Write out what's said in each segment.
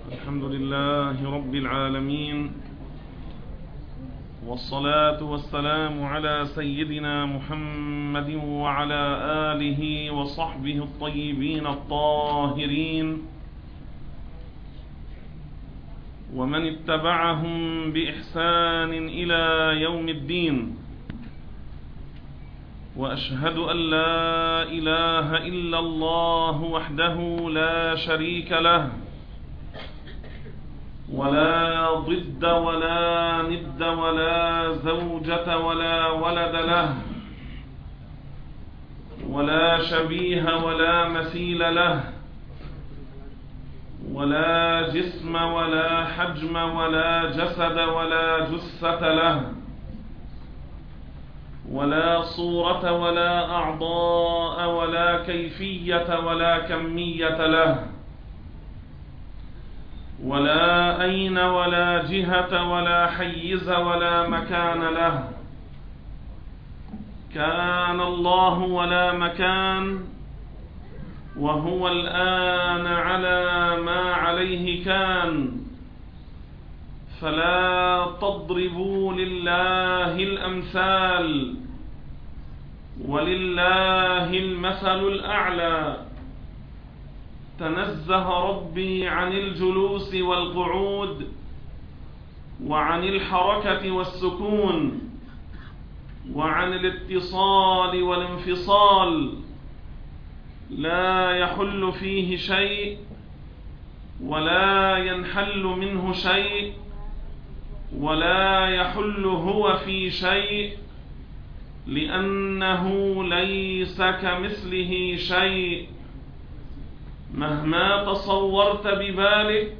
الحمد لله رب العالمين، والصلاة والسلام على سيدنا محمد وعلى آله وصحبه الطيبين الطاهرين ومن اتبعهم بإحسان إلى يوم الدين. وأشهد أن لا إله إلا الله وحده لا شريك له، ولا ضد ولا ند ولا زوجة ولا ولد له، ولا شبيه ولا مثيل له، ولا جسم ولا حجم ولا جسد ولا جثة له، ولا صورة ولا أعضاء ولا كيفية ولا كمية له، ولا أين ولا جهة ولا حيز ولا مكان له. كان الله ولا مكان، وهو الآن على ما عليه كان. فلا تضربوا لله الأمثال، ولله المثل الأعلى. تنزه ربي عن الجلوس والقعود، وعن الحركة والسكون، وعن الاتصال والانفصال. لا يحل فيه شيء ولا ينحل منه شيء، ولا يحل هو في شيء، لأنه ليس كمثله شيء. مهما تصورت ببالك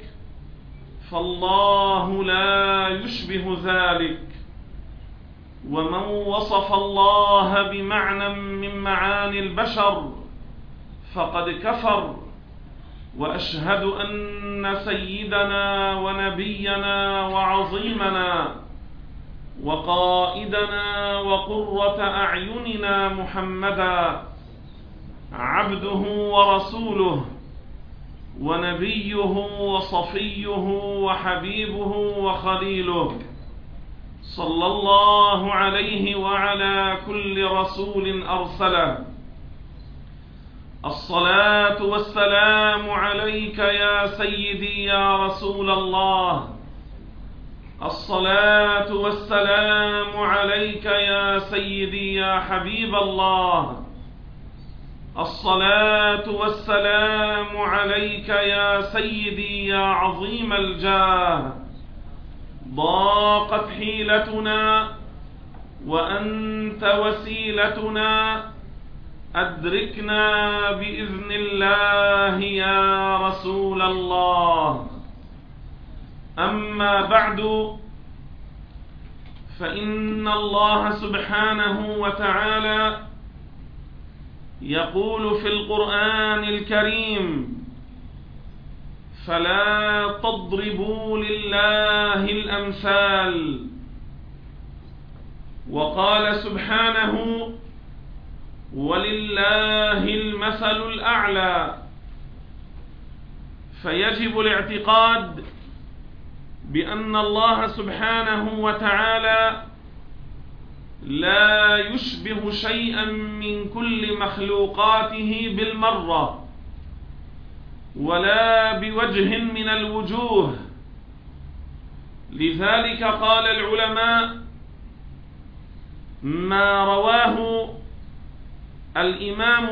فالله لا يشبه ذلك. ومن وصف الله بمعنى من معاني البشر فقد كفر. وأشهد أن سيدنا ونبينا وعظيمنا وقائدنا وقرة أعيننا محمدا عبده ورسوله، ونبيه وصفيه وحبيبه وخليله، صلى الله عليه وعلى كل رسول أرسله. الصلاة والسلام عليك يا سيدي يا رسول الله. الصلاة والسلام عليك يا سيدي يا حبيب الله. الصلاة والسلام عليك يا سيدي يا عظيم الجاه. ضاقت حيلتنا وأنت وسيلتنا، أدركنا بإذن الله يا رسول الله. أما بعد، فإن الله سبحانه وتعالى يقول في القرآن الكريم: فلا تضربوا لله الأمثال. وقال سبحانه: ولله المثل الأعلى. فيجب الاعتقاد بأن الله سبحانه وتعالى لا يشبه شيئا من كل مخلوقاته بالمرة، ولا بوجه من الوجوه. لذلك قال العلماء: ما رواه الإمام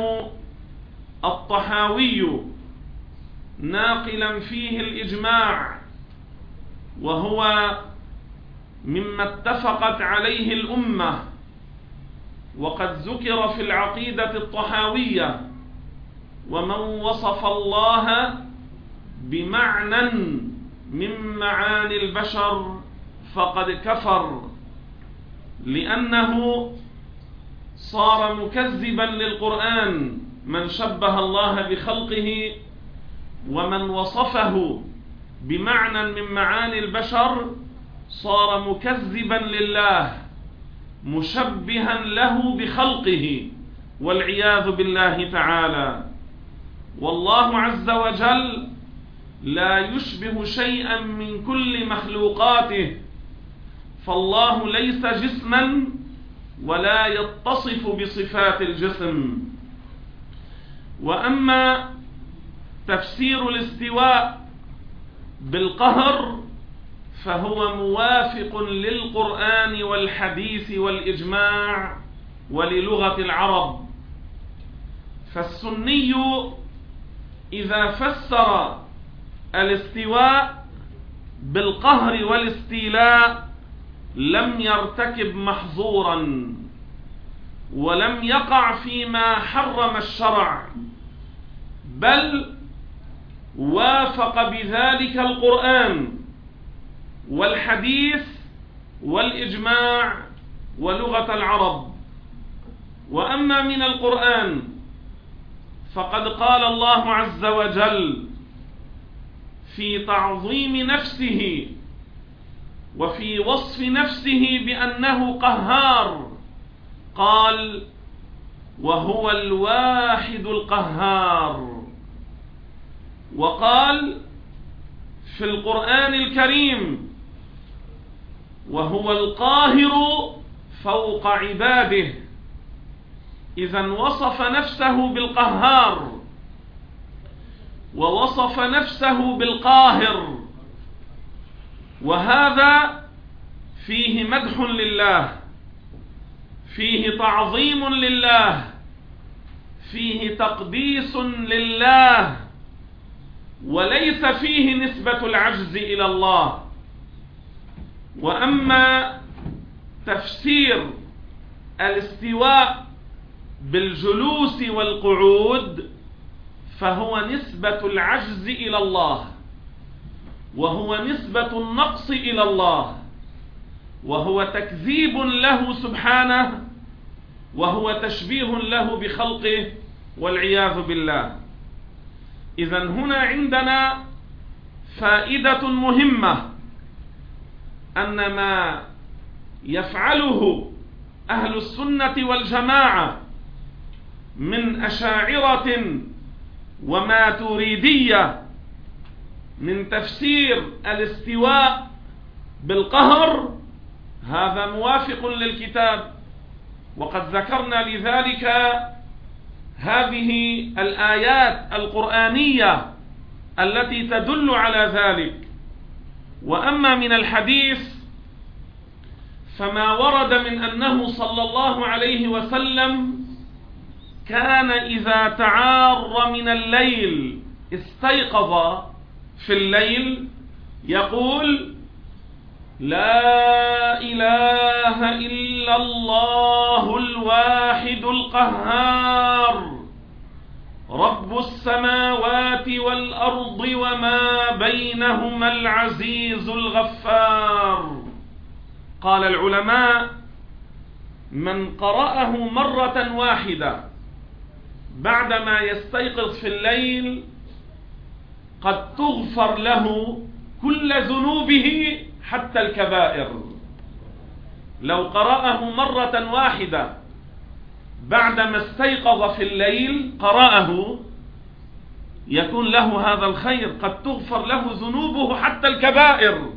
الطحاوي ناقلا فيه الإجماع، وهو مما اتفقت عليه الأمة، وقد ذكر في العقيدة الطحاوية: ومن وصف الله بمعنى من معاني البشر فقد كفر، لأنه صار مكذبا للقرآن. من شبه الله بخلقه ومن وصفه بمعنى من معاني البشر صار مكذبا لله، مشبها له بخلقه، والعياذ بالله تعالى. والله عز وجل لا يشبه شيئا من كل مخلوقاته، فالله ليس جسما ولا يتصف بصفات الجسم. وأما تفسير الاستواء بالقهر فهو موافق للقرآن والحديث والإجماع وللغة العرب. فالسني إذا فسر الاستواء بالقهر والاستيلاء لم يرتكب محظورا ولم يقع فيما حرم الشرع، بل وافق بذلك القرآن والحديث والإجماع ولغة العرب. وأما من القرآن فقد قال الله عز وجل في تعظيم نفسه وفي وصف نفسه بأنه قهار، قال: وهو الواحد القهار. وقال في القرآن الكريم: وهو القاهر فوق عباده. إذن وصف نفسه بالقهار ووصف نفسه بالقاهر، وهذا فيه مدح لله، فيه تعظيم لله، فيه تقديس لله، وليس فيه نسبة العجز إلى الله. وأما تفسير الاستواء بالجلوس والقعود فهو نسبة العجز إلى الله، وهو نسبة النقص إلى الله، وهو تكذيب له سبحانه، وهو تشبيه له بخلقه والعياذ بالله. إذن هنا عندنا فائدة مهمة، أن ما يفعله أهل السنة والجماعة من أشاعرة وماتريدية من تفسير الاستواء بالقهر هذا موافق للكتاب، وقد ذكرنا لذلك هذه الآيات القرآنية التي تدل على ذلك. وأما من الحديث فما ورد من أنه صلى الله عليه وسلم كان إذا تعار من الليل استيقظ في الليل يقول: لا إله إلا الله الواحد القهار رب السماوات والأرض وما بينهما العزيز الغفار. قال العلماء: من قرأه مرة واحدة بعدما يستيقظ في الليل قد تغفر له كل ذنوبه حتى الكبائر. لو قرأه مرة واحدة بعدما استيقظ في الليل قرأه يكون له هذا الخير، قد تغفر له ذنوبه حتى الكبائر.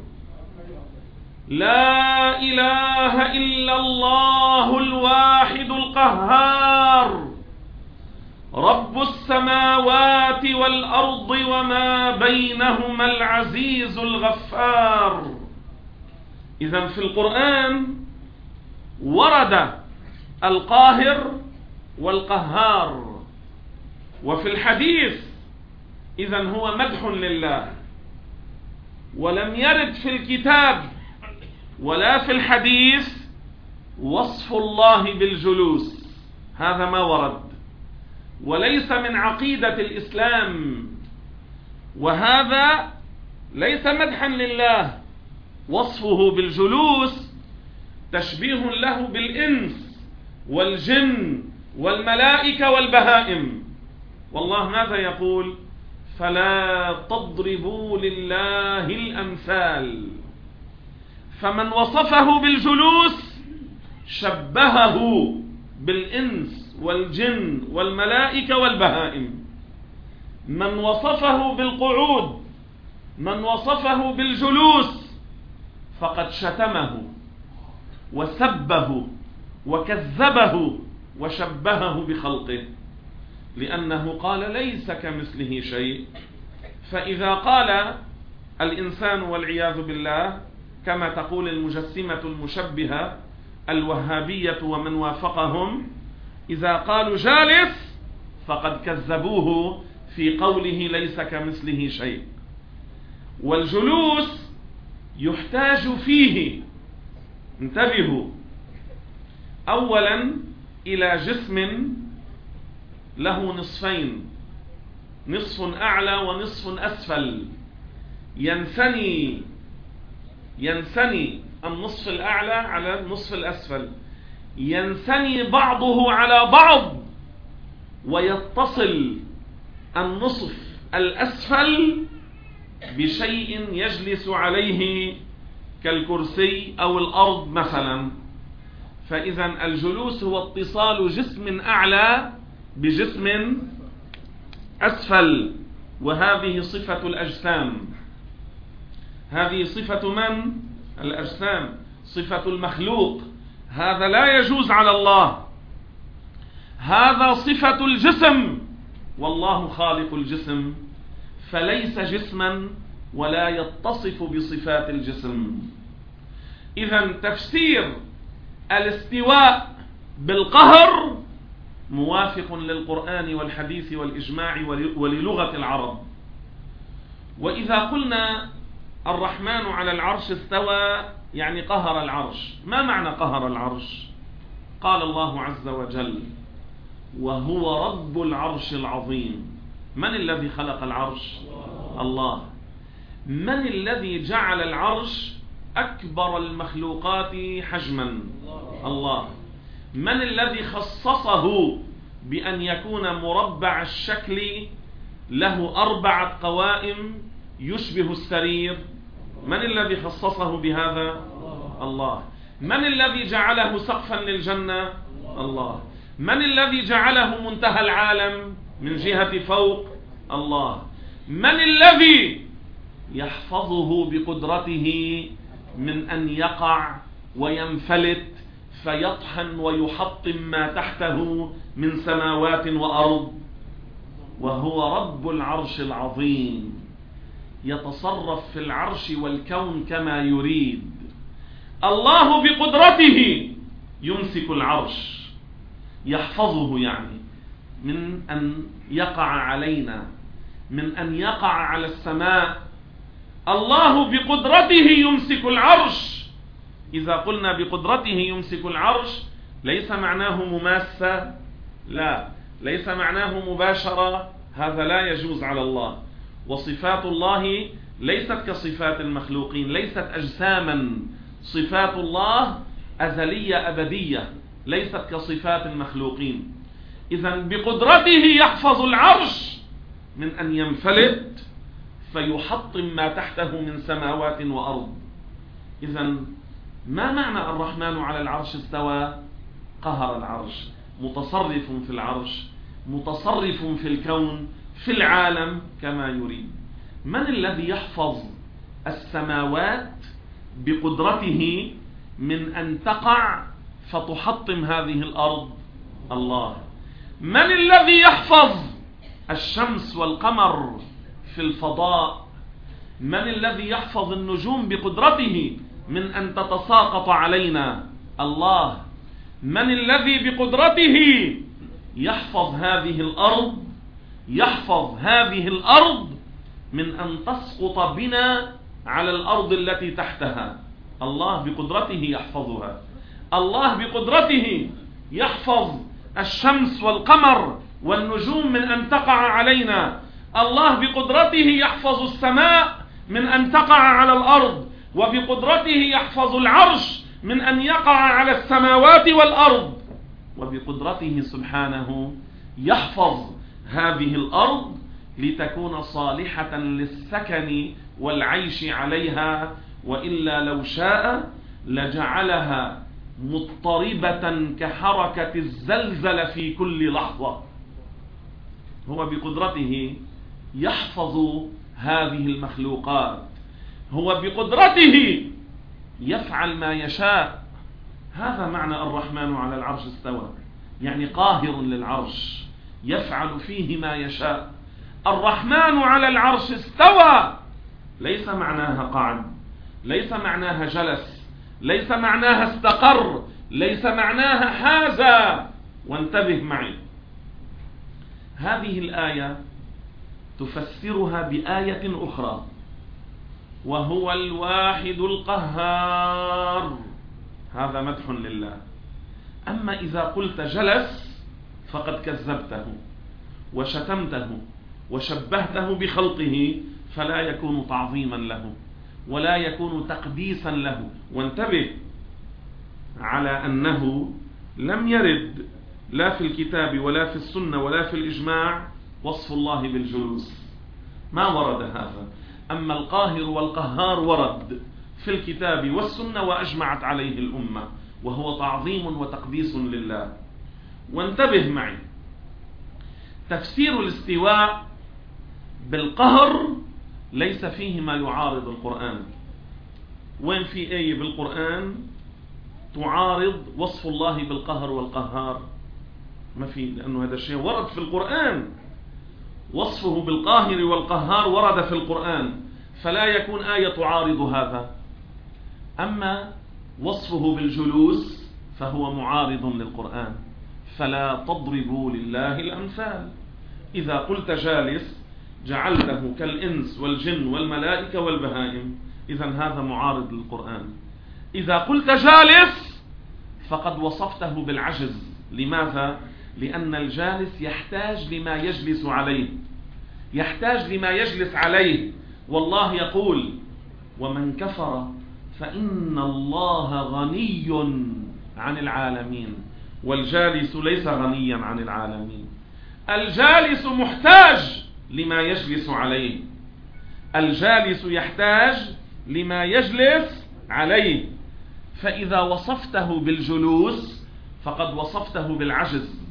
لا إله إلا الله الواحد القهار رب السماوات والأرض وما بينهما العزيز الغفار. إذن في القرآن ورد القاهر والقهار، وفي الحديث إذن هو مدح لله. ولم يرد في الكتاب ولا في الحديث وصف الله بالجلوس، هذا ما ورد، وليس من عقيدة الإسلام، وهذا ليس مدحا لله. وصفه بالجلوس تشبيه له بالإنس والجن والملائكة والبهائم. والله ماذا يقول؟ فلا تضربوا لله الأمثال. فمن وصفه بالجلوس شبهه بالإنس والجن والملائكة والبهائم. من وصفه بالقعود من وصفه بالجلوس فقد شتمه وسبه وكذبه وشبهه بخلقه، لأنه قال ليس كمثله شيء. فإذا قال الإنسان والعياذ بالله كما تقول المجسمة المشبهة الوهابية ومن وافقهم، إذا قالوا جالس فقد كذبوه في قوله ليس كمثله شيء. والجلوس يحتاج فيه، انتبهوا، أولا إلى جسم له نصفين، نصف أعلى ونصف أسفل، ينثني النصف الأعلى على النصف الأسفل، ينثني بعضه على بعض، ويتصل النصف الأسفل بشيء يجلس عليه كالكرسي أو الأرض مثلا. فإذا الجلوس هو اتصال جسم أعلى بجسم أسفل، وهذه صفة الأجسام. هذه صفة من؟ الأجسام، صفة المخلوق. هذا لا يجوز على الله، هذا صفة الجسم، والله خالق الجسم فليس جسما ولا يتصف بصفات الجسم. إذن تفسير الاستواء بالقهر موافق للقرآن والحديث والإجماع وللغة العرب. وإذا قلنا الرحمن على العرش استوى يعني قهر العرش، ما معنى قهر العرش؟ قال الله عز وجل وهو رب العرش العظيم. من الذي خلق العرش؟ الله. من الذي جعل العرش أكبر المخلوقات حجما؟ الله. من الذي خصصه بأن يكون مربع الشكل له 4 قوائم يشبه السرير؟ من الذي خصصه بهذا؟ الله. من الذي جعله سقفا للجنة؟ الله. من الذي جعله منتهى العالم من جهة فوق؟ الله. من الذي يحفظه بقدرته من أن يقع وينفلت فيطحن ويحطم ما تحته من سماوات وأرض؟ وهو رب العرش العظيم، يتصرف في العرش والكون كما يريد. الله بقدرته يمسك العرش، يحفظه يعني من أن يقع علينا، من أن يقع على السماء. الله بقدرته يمسك العرش. إذا قلنا بقدرته يمسك العرش ليس معناه مماسة، لا، ليس معناه مباشرة، هذا لا يجوز على الله. وصفات الله ليست كصفات المخلوقين، ليست أجساما. صفات الله أزلية أبدية، ليست كصفات المخلوقين. إذن بقدرته يحفظ العرش من أن ينفلت فيحطم ما تحته من سماوات وأرض. إذن ما معنى الرحمن على العرش استوى؟ قهر العرش، متصرف في العرش، متصرف في الكون، في العالم كما يريد. من الذي يحفظ السماوات بقدرته من أن تقع فتحطم هذه الأرض؟ الله. من الذي يحفظ الشمس والقمر في الفضاء؟ من الذي يحفظ النجوم بقدرته من أن تتساقط علينا؟ الله. من الذي بقدرته يحفظ هذه الأرض، يحفظ هذه الأرض من أن تسقط بنا على الأرض التي تحتها؟ الله بقدرته يحفظها. الله بقدرته يحفظ الشمس والقمر والنجوم من أن تقع علينا. الله بقدرته يحفظ السماء من أن تقع على الأرض، وبقدرته يحفظ العرش من أن يقع على السماوات والأرض، وبقدرته سبحانه يحفظ هذه الأرض لتكون صالحة للسكن والعيش عليها، وإلا لو شاء لجعلها مضطربة كحركة الزلزلة في كل لحظة. هو بقدرته يحفظ هذه المخلوقات، هو بقدرته يفعل ما يشاء. هذا معنى الرحمن على العرش استوى، يعني قاهر للعرش يفعل فيه ما يشاء. الرحمن على العرش استوى ليس معناها قعد، ليس معناها جلس، ليس معناها استقر، ليس معناها حاز. وانتبه معي، هذه الآية تفسرها بآية أخرى، وهو الواحد القهار، هذا مدح لله. أما إذا قلت جلس فقد كذبته وشتمته وشبهته بخلقه، فلا يكون تعظيما له ولا يكون تقديسا له. وانتبه على أنه لم يرد لا في الكتاب ولا في السنة ولا في الإجماع وصف الله بالجلوس، ما ورد هذا. أما القاهر والقهار ورد في الكتاب والسنة وأجمعت عليه الأمة، وهو تعظيم وتقديس لله. وانتبه معي، تفسير الاستواء بالقهر ليس فيه ما يعارض القرآن. وين في آية بالقرآن تعارض وصف الله بالقهر والقهار؟ ما في، لأنه هذا الشيء ورد في القرآن، وصفه بالقاهر والقهار ورد في القرآن، فلا يكون آية تعارض هذا. أما وصفه بالجلوس فهو معارض للقرآن، فلا تضربوا لله الأمثال. إذا قلت جالس جعلته كالإنس والجن والملائكة والبهائم، إذن هذا معارض للقرآن. إذا قلت جالس فقد وصفته بالعجز. لماذا؟ لأن الجالس يحتاج لما يجلس عليه، يحتاج لما يجلس عليه. والله يقول: ومن كفر فإن الله غني عن العالمين. والجالس ليس غنيا عن العالمين، الجالس محتاج لما يجلس عليه، الجالس يحتاج لما يجلس عليه. فإذا وصفته بالجلوس فقد وصفته بالعجز،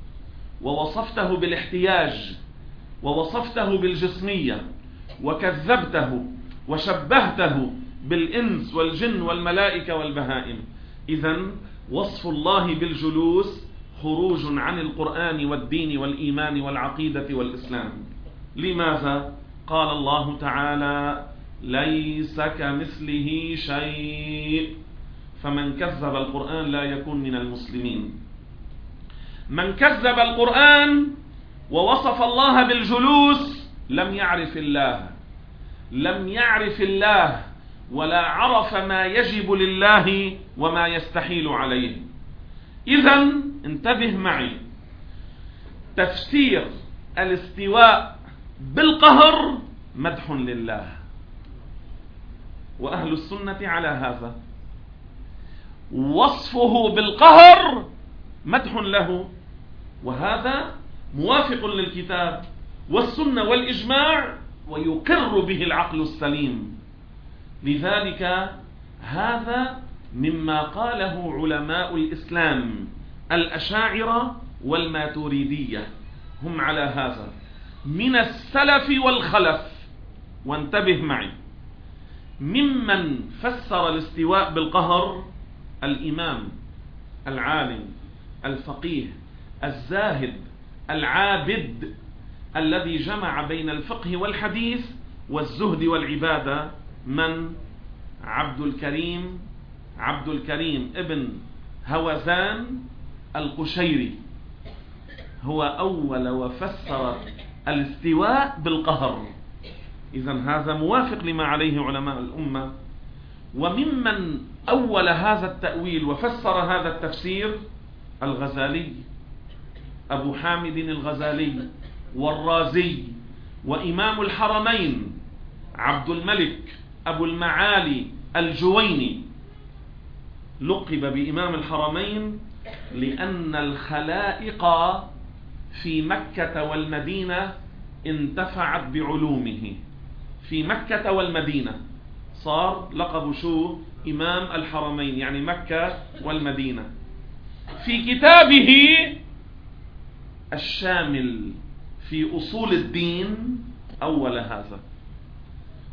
ووصفته بالاحتياج، ووصفته بالجسمية، وكذبته وشبهته بالإنس والجن والملائكة والبهائم. إذن وصف الله بالجلوس خروج عن القرآن والدين والإيمان والعقيدة والإسلام. لماذا؟ قال الله تعالى: ليس كمثله شيء. فمن كذب القرآن لا يكون من المسلمين. من كذب القرآن ووصف الله بالجلوس لم يعرف الله، لم يعرف الله، ولا عرف ما يجب لله وما يستحيل عليه. إذن انتبه معي، تفسير الاستواء بالقهر مدح لله، وأهل السنة على هذا. وصفه بالقهر مدح له، وهذا موافق للكتاب والسنة والإجماع، ويقر به العقل السليم. لذلك هذا مما قاله علماء الإسلام الأشاعرة والماتريدية، هم على هذا من السلف والخلف. وانتبه معي، ممن فسر الاستواء بالقهر الإمام العالم الفقيه الزاهد العابد الذي جمع بين الفقه والحديث والزهد والعبادة، من؟ عبد الكريم ابن هوزان القشيري، هو أول وفسر الاستواء بالقهر. إذن هذا موافق لما عليه علماء الأمة. وممن أول هذا التأويل وفسر هذا التفسير الغزالي، أبو حامد الغزالي، والرازي، وإمام الحرمين عبد الملك أبو المعالي الجويني. لقب بإمام الحرمين لأن الخلائق في مكة والمدينة انتفعت بعلومه. في مكة والمدينة صار لقب شو؟ إمام الحرمين، يعني مكة والمدينة. في كتابه الشامل في أصول الدين أول هذا،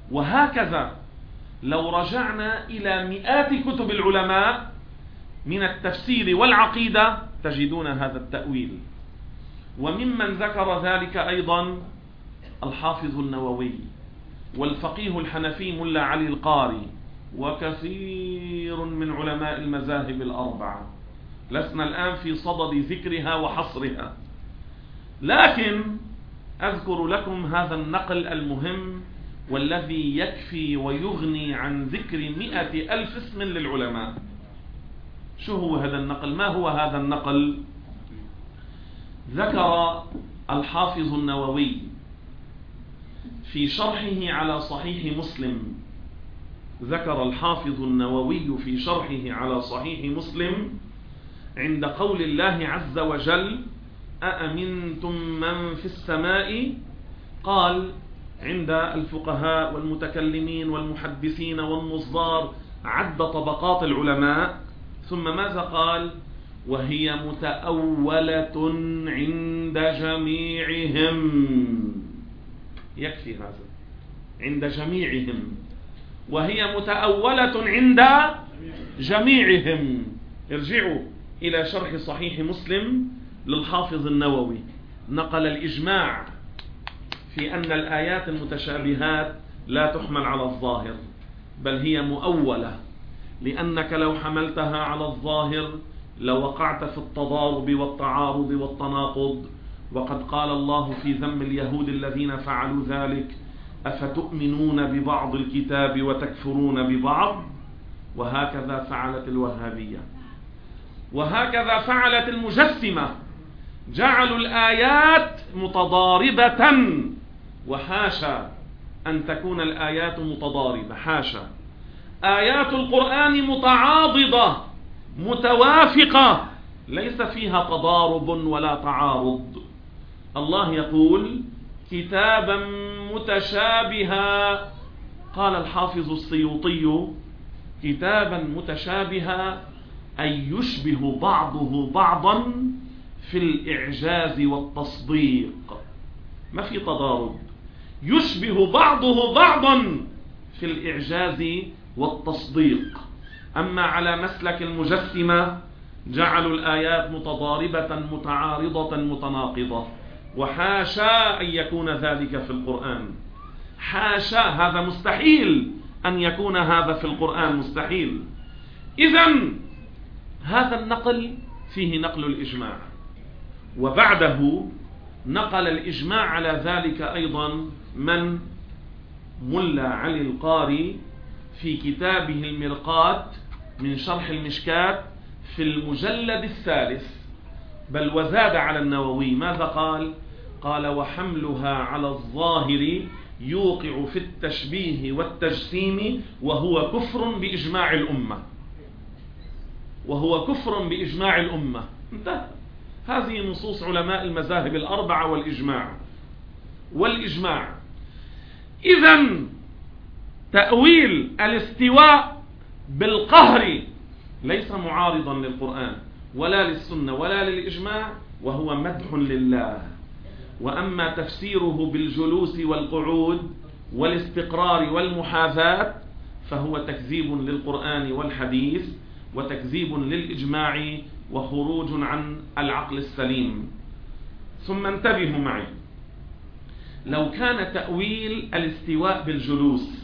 وهكذا لو رجعنا إلى مئات كتب العلماء من التفسير والعقيدة تجدون هذا التأويل. وممن ذكر ذلك أيضا الحافظ النووي والفقيه الحنفي ملا علي القاري وكثير من علماء المذاهب الأربعة. لسنا الآن في صدد ذكرها وحصرها، لكن أذكر لكم هذا النقل المهم والذي يكفي ويغني عن ذكر 100,000 اسم للعلماء. شو هو هذا النقل؟ ما هو هذا النقل؟ ذكر الحافظ النووي في شرحه على صحيح مسلم، ذكر الحافظ النووي في شرحه على صحيح مسلم عند قول الله عز وجل أأمنتم من في السماء، قال عند الفقهاء والمتكلمين والمحدثين والنظار عد طبقات العلماء، ثم ماذا قال؟ وهي متأولة عند جميعهم. يكفي هذا، عند جميعهم، وهي متأولة عند جميعهم. ارجعوا إلى شرح صحيح مسلم للحافظ النووي، نقل الإجماع في أن الآيات المتشابهات لا تحمل على الظاهر بل هي مؤولة، لأنك لو حملتها على الظاهر لوقعت في التضارب والتعارض والتناقض. وقد قال الله في ذم اليهود الذين فعلوا ذلك أفتؤمنون ببعض الكتاب وتكفرون ببعض. وهكذا فعلت الوهابية، وهكذا فعلت المجسمة، جعلوا الآيات متضاربة، وحاشا أن تكون الآيات متضاربة، حاشا. آيات القرآن متعاضدة متوافقة، ليس فيها تضارب ولا تعارض. الله يقول كتابا متشابها، قال الحافظ السيوطي كتابا متشابها أي يشبه بعضه بعضا في الإعجاز والتصديق. ما في تضارب، يشبه بعضه بعضا في الإعجاز والتصديق. أما على مسلك المجسمة جعلوا الآيات متضاربة متعارضة متناقضة، وحاشا أن يكون ذلك في القرآن، حاشا، هذا مستحيل أن يكون هذا في القرآن، مستحيل. إذن هذا النقل فيه نقل الإجماع، وبعده نقل الإجماع على ذلك أيضا من؟ ملا علي القاري في كتابه المرقات من شرح المشكات في المجلد الثالث، بل وزاد على النووي. ماذا قال؟ قال وحملها على الظاهر يوقع في التشبيه والتجسيم وهو كفر بإجماع الأمة، وهو كفر بإجماع الأمة. انتهى. هذه نصوص علماء المذاهب الأربعة والإجماع. إذن تأويل الاستواء بالقهر ليس معارضا للقرآن ولا للسنة ولا للإجماع، وهو مدح لله. وأما تفسيره بالجلوس والقعود والاستقرار والمحاذاة فهو تكذيب للقرآن والحديث وتكذيب للإجماع وخروج عن العقل السليم. ثم انتبهوا معي، لو كان تأويل الاستواء بالجلوس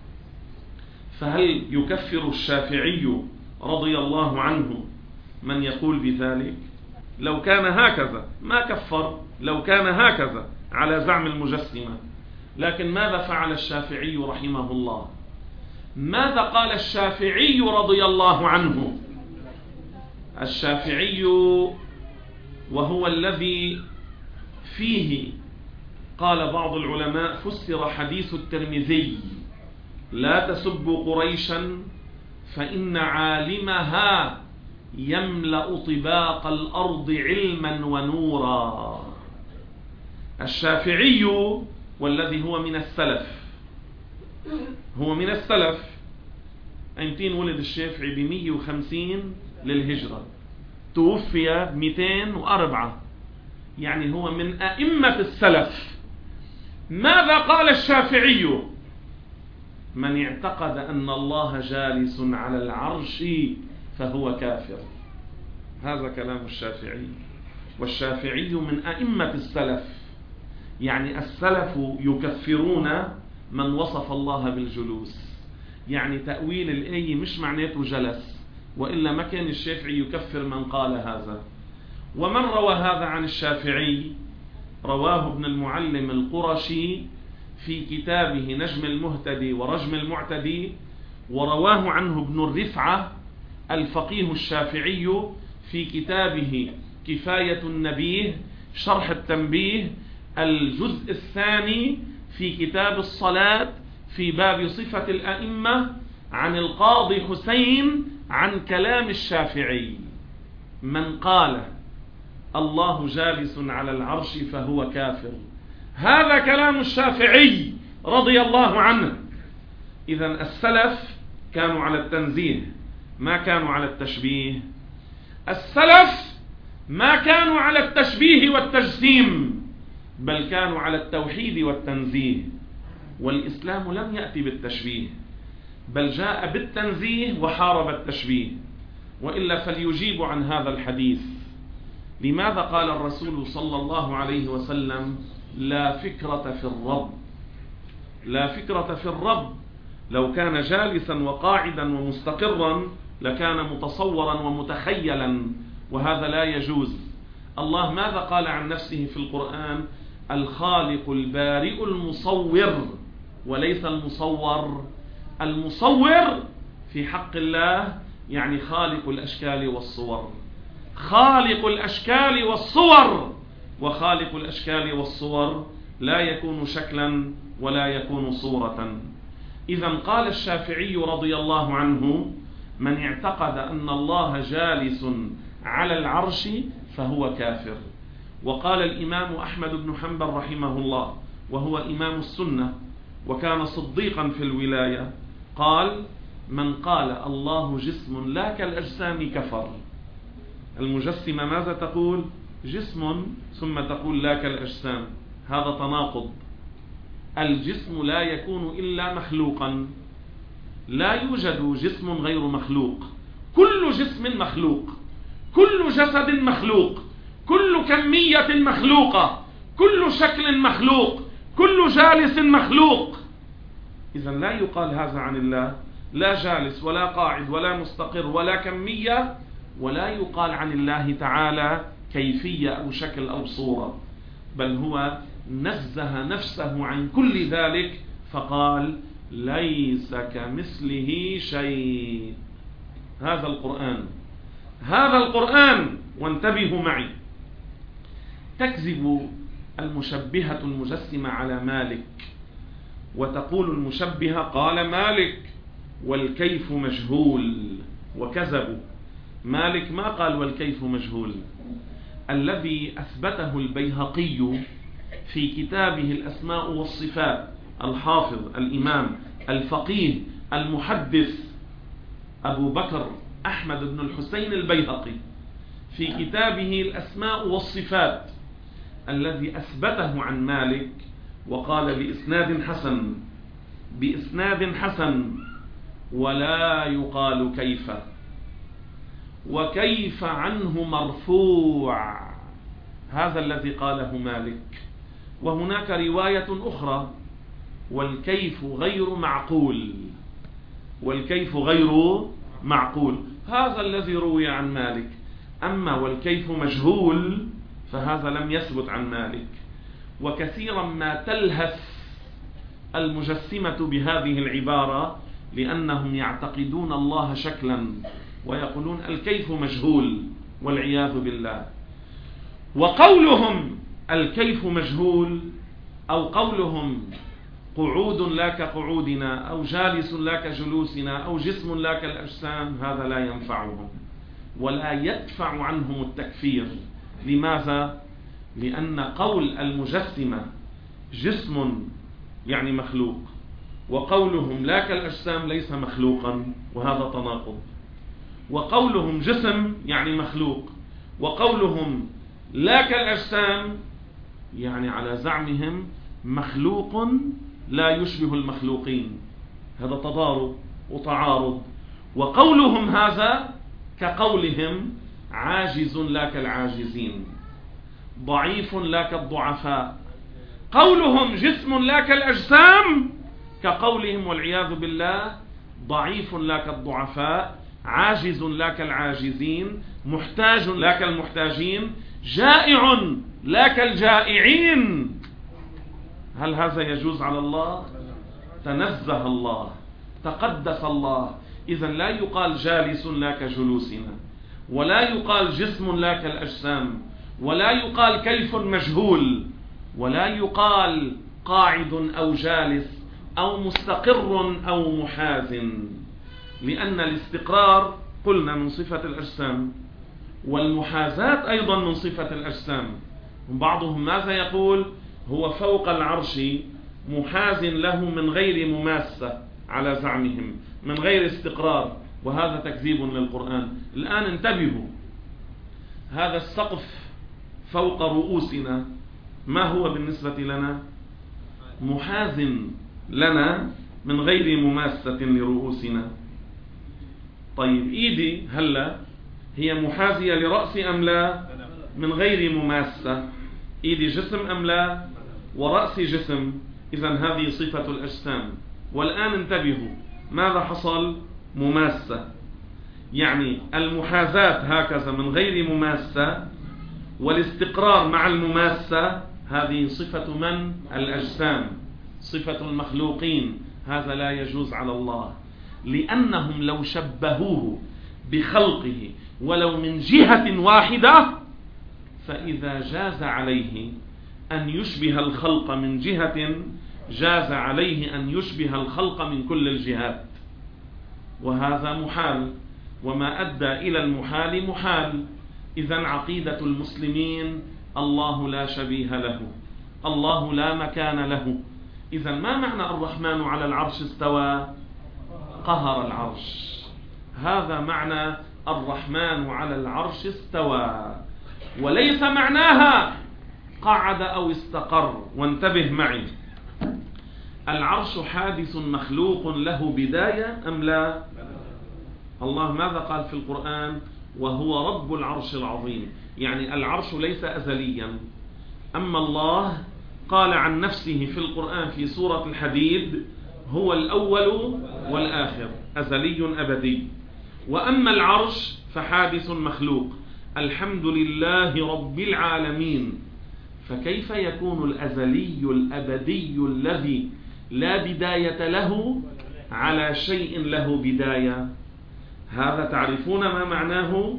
فهل يكفر الشافعي رضي الله عنه من يقول بذلك؟ لو كان هكذا ما كفر، لو كان هكذا على زعم المجسمة. لكن ماذا فعل الشافعي رحمه الله؟ ماذا قال الشافعي رضي الله عنه؟ الشافعي وهو الذي فيه قال بعض العلماء فسر حديث الترمذي لا تسبوا قريشا فإن عالمها يملأ طباق الأرض علما ونورا. الشافعي والذي هو من السلف، هو من السلف. أيمتين ولد الشافعي ب150 للهجرة، توفي 204، يعني هو من أئمة السلف. ماذا قال الشافعي؟ من اعتقد أن الله جالس على العرش فهو كافر. هذا كلام الشافعي، والشافعي من أئمة السلف، يعني السلف يكفرون من وصف الله بالجلوس. يعني تأويل الآية مش معناته جلس، وإلا ما كان الشافعي يكفر من قال هذا. ومن روى هذا عن الشافعي رواه ابن المعلم القرشي في كتابه نجم المهتدي ورجم المعتدي، ورواه عنه ابن الرفعة الفقيه الشافعي في كتابه كفاية النبيه شرح التنبيه الجزء الثاني في كتاب الصلاة في باب صفة الأئمة عن القاضي حسين عن كلام الشافعي: من قال الله جالس على العرش فهو كافر. هذا كلام الشافعي رضي الله عنه. إذن السلف كانوا على التنزيه، ما كانوا على التشبيه. السلف ما كانوا على التشبيه والتجسيم، بل كانوا على التوحيد والتنزيه. والإسلام لم يأتي بالتشبيه، بل جاء بالتنزيه وحارب التشبيه. وإلا فليجيب عن هذا الحديث: لماذا قال الرسول صلى الله عليه وسلم لا فكرة في الرب؟ لا فكرة في الرب. لو كان جالسا وقاعدا ومستقرا لكان متصورا ومتخيلا، وهذا لا يجوز. الله ماذا قال عن نفسه في القرآن؟ الخالق البارئ المصور، وليس المصور. المصور في حق الله يعني خالق الأشكال والصور، خالق الأشكال والصور. وخالق الأشكال والصور لا يكون شكلا ولا يكون صورة. إذن قال الشافعي رضي الله عنه: من اعتقد أن الله جالس على العرش فهو كافر. وقال الإمام أحمد بن حنبل رحمه الله، وهو إمام السنة وكان صديقا في الولاية، قال: من قال الله جسم لا كالأجسام كفر. المجسمة ماذا تقول؟ جسم، ثم تقول لا كالأجسام. هذا تناقض. الجسم لا يكون إلا مخلوقا، لا يوجد جسم غير مخلوق. كل جسم مخلوق، كل جسد مخلوق، كل كمية مخلوقة، كل شكل مخلوق، كل جالس مخلوق. إذن لا يقال هذا عن الله، لا جالس ولا قاعد ولا مستقر ولا كمية. ولا يقال عن الله تعالى كيفية أو شكل أو صورة، بل هو نزه نفسه عن كل ذلك فقال: ليس كمثله شيء. هذا القرآن، هذا القرآن. وانتبهوا معي: تكذب المشبهة المجسمة على مالك، وتقول المشبهة قال مالك والكيف مجهول، وكذبوا. مالك ما قال والكيف مجهول. الذي أثبته البيهقي في كتابه الأسماء والصفات، الحافظ الإمام الفقيه المحدث أبو بكر أحمد بن الحسين البيهقي في كتابه الأسماء والصفات الذي أثبته عن مالك، وقال بإسناد حسن، بإسناد حسن: ولا يقال كيف، وكيف عنه مرفوع. هذا الذي قاله مالك. وهناك رواية أخرى: والكيف غير معقول، والكيف غير معقول. هذا الذي روي عن مالك. أما والكيف مجهول فهذا لم يثبت عن مالك. وكثيرا ما تلهث المجسمة بهذه العبارة، لأنهم يعتقدون الله شكلا ويقولون الكيف مجهول، والعياذ بالله. وقولهم الكيف مجهول، أو قولهم قعود لا كقعودنا، أو جالس لا كجلوسنا، أو جسم لا كالأجسام، هذا لا ينفعهم ولا يدفع عنهم التكفير. لماذا؟ لأن قول المجسمة جسم يعني مخلوق، وقولهم لا كالأجسام ليس مخلوقا، وهذا تناقض. وقولهم جسم يعني مخلوق، وقولهم لا كالأجسام يعني على زعمهم مخلوق لا يشبه المخلوقين. هذا تضارب وتعارض. وقولهم هذا كقولهم عاجز لا كالعاجزين، ضعيف لا كالضعفاء. قولهم جسم لا كالأجسام كقولهم والعياذ بالله ضعيف لا كالضعفاء، عاجز لا كالعاجزين، محتاج لا كالمحتاجين، جائع لا كالجائعين. هل هذا يجوز على الله؟ تنزه الله، تقدس الله. إذن لا يقال جالس لا كجلوسنا، ولا يقال جسم لا كالأجسام، ولا يقال كيف مجهول، ولا يقال قاعد أو جالس أو مستقر أو محازن، لأن الاستقرار قلنا من صفة الأجسام، والمحازاة أيضا من صفة الأجسام. بعضهم ماذا يقول؟ هو فوق العرش محاز له من غير مماسة على زعمهم، من غير استقرار، وهذا تكذيب للقرآن. الآن انتبهوا، هذا السقف فوق رؤوسنا ما هو بالنسبة لنا؟ محاز لنا من غير مماسة لرؤوسنا. طيب إيدي هلا هي محاذية لرأسي أم لا؟ من غير مماسة. إيدي جسم أم لا؟ ورأسي جسم. إذن هذه صفة الأجسام. والآن انتبهوا، ماذا حصل؟ مماسة، يعني المحاذاة هكذا من غير مماسة، والاستقرار مع المماسة، هذه صفة من؟ الأجسام، صفة المخلوقين. هذا لا يجوز على الله، لأنهم لو شبهوه بخلقه ولو من جهة واحدة، فإذا جاز عليه أن يشبه الخلق من جهة، جاز عليه أن يشبه الخلق من كل الجهات، وهذا محال، وما أدى إلى المحال محال. إذن عقيدة المسلمين الله لا شبيه له، الله لا مكان له. إذن ما معنى الرحمن على العرش استوى؟ قهر العرش. هذا معنى الرحمن على العرش استوى، وليس معناها قعد أو استقر. وانتبه معي، العرش حادث مخلوق له بداية أم لا؟ الله ماذا قال في القرآن؟ وهو رب العرش العظيم، يعني العرش ليس أزليا. أما الله قال عن نفسه في القرآن في سورة الحديد هو الأول والآخر، أزلي أبدي. وأما العرش فحادث مخلوق، الحمد لله رب العالمين. فكيف يكون الأزلي الأبدي الذي لا بداية له على شيء له بداية؟ هذا تعرفون ما معناه؟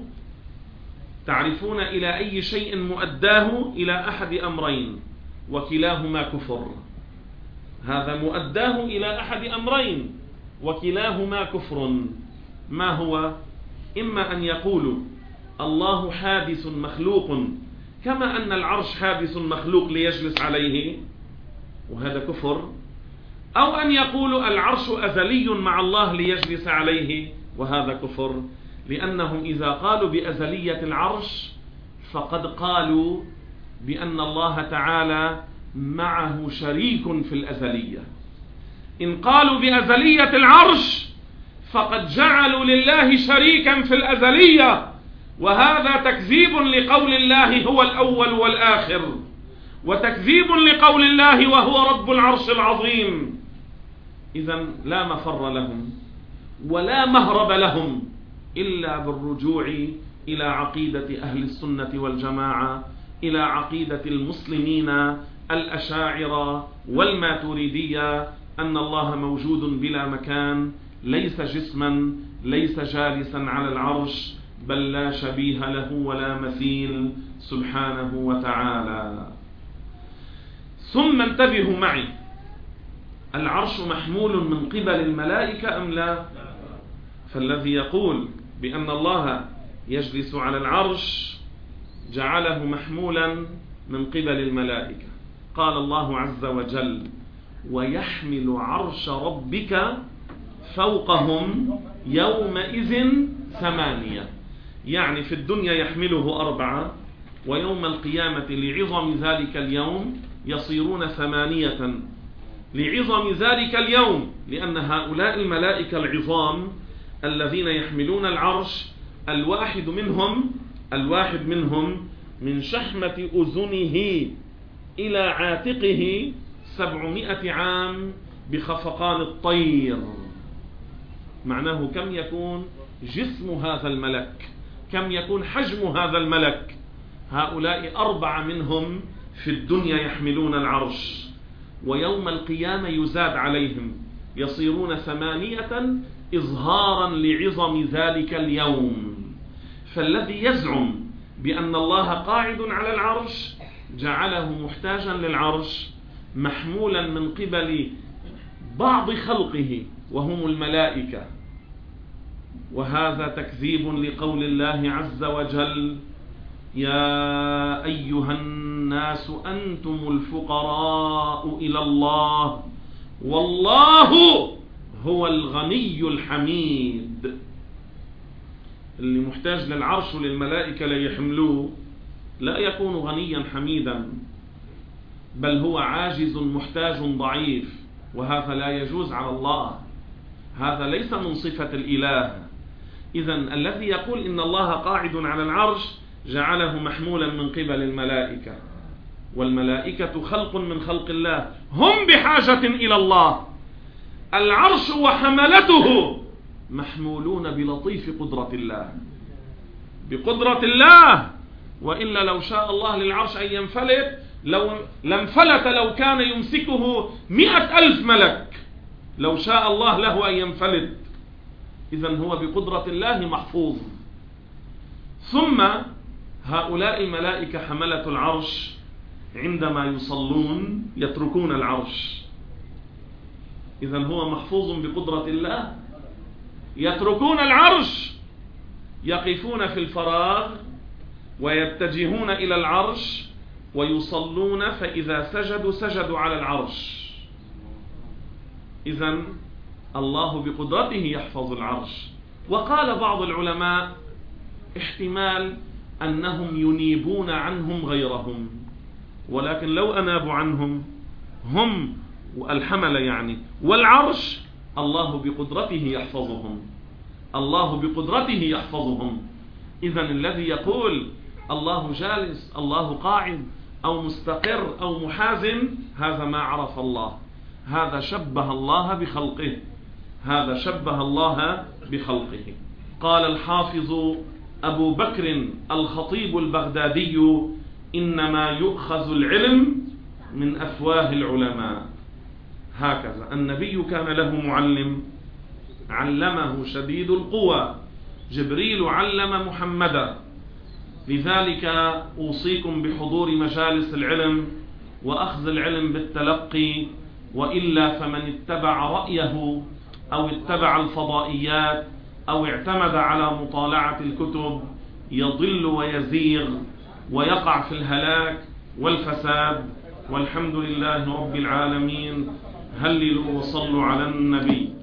تعرفون إلى أي شيء مؤداه؟ إلى أحد أمرين وكلاهما كفر. هذا مؤداه إلى أحد أمرين وكلاهما كفر. ما هو؟ إما أن يقولوا الله حادث مخلوق كما أن العرش حادث مخلوق ليجلس عليه، وهذا كفر، أو أن يقولوا العرش أزلي مع الله ليجلس عليه، وهذا كفر. لأنهم إذا قالوا بأزلية العرش فقد قالوا بأن الله تعالى معه شريك في الأزلية. إن قالوا بأزلية العرش فقد جعلوا لله شريكا في الأزلية، وهذا تكذيب لقول الله هو الأول والآخر، وتكذيب لقول الله وهو رب العرش العظيم. إذن لا مفر لهم ولا مهرب لهم إلا بالرجوع إلى عقيدة أهل السنة والجماعة، إلى عقيدة المسلمين الأشاعرة والماتريدية، أن الله موجود بلا مكان، ليس جسما، ليس جالسا على العرش، بل لا شبيه له ولا مثيل سبحانه وتعالى. ثم انتبهوا معي، العرش محمول من قبل الملائكة أم لا؟ فالذي يقول بأن الله يجلس على العرش جعله محمولا من قبل الملائكة. قال الله عز وجل ويحمل عرش ربك فوقهم يومئذ 8، يعني في الدنيا يحمله 4، ويوم القيامة لعظم ذلك اليوم يصيرون 8، لعظم ذلك اليوم، لأن هؤلاء الملائكة العظام الذين يحملون العرش الواحد منهم من شحمة أذنه إلى عاتقه 700 عام بخفقان الطير. معناه كم يكون جسم هذا الملك، كم يكون حجم هذا الملك. هؤلاء 4 منهم في الدنيا يحملون العرش، ويوم القيامة يزاد عليهم يصيرون 8 إظهارا لعظم ذلك اليوم. فالذي يزعم بأن الله قاعد على العرش جعله محتاجا للعرش محمولا من قبل بعض خلقه وهم الملائكة، وهذا تكذيب لقول الله عز وجل: يا أيها الناس أنتم الفقراء إلى الله والله هو الغني الحميد. اللي محتاج للعرش وللملائكة ليحملوه لا يكون غنيا حميدا، بل هو عاجز محتاج ضعيف، وهذا لا يجوز على الله، هذا ليس من صفة الإله. إذن الذي يقول إن الله قاعد على العرش جعله محمولا من قبل الملائكة، والملائكة خلق من خلق الله، هم بحاجة إلى الله. العرش وحملته محمولون بلطيف قدرة الله، بقدرة الله، وإلا لو شاء الله للعرش أن ينفلت لانفلت لو كان يمسكه 100,000 ملك، لو شاء الله له أن ينفلت. إذن هو بقدرة الله محفوظ. ثم هؤلاء الملائكة حملة العرش عندما يصلون يتركون العرش، إذن هو محفوظ بقدرة الله. يتركون العرش، يقفون في الفراغ ويتجهون إلى العرش ويصلون، فإذا سجدوا على العرش. إذن الله بقدرته يحفظ العرش. وقال بعض العلماء احتمال أنهم ينيبون عنهم غيرهم، ولكن لو أنابوا عنهم هم الحمل والعرش، الله بقدرته يحفظهم، الله بقدرته يحفظهم. إذن الذي يقول الله جالس، الله قاعد، أو مستقر أو محازم، هذا ما عرف الله، هذا شبه الله بخلقه، هذا شبه الله بخلقه. قال الحافظ أبو بكر الخطيب البغدادي: إنما يؤخذ العلم من أفواه العلماء. هكذا النبي كان له معلم، علمه شديد القوى، جبريل علم محمدا. لذلك أوصيكم بحضور مجالس العلم وأخذ العلم بالتلقي، وإلا فمن اتبع رأيه أو اتبع الفضائيات أو اعتمد على مطالعة الكتب يضل ويزيغ ويقع في الهلاك والفساد. والحمد لله رب العالمين. هللوا وصلوا على النبي.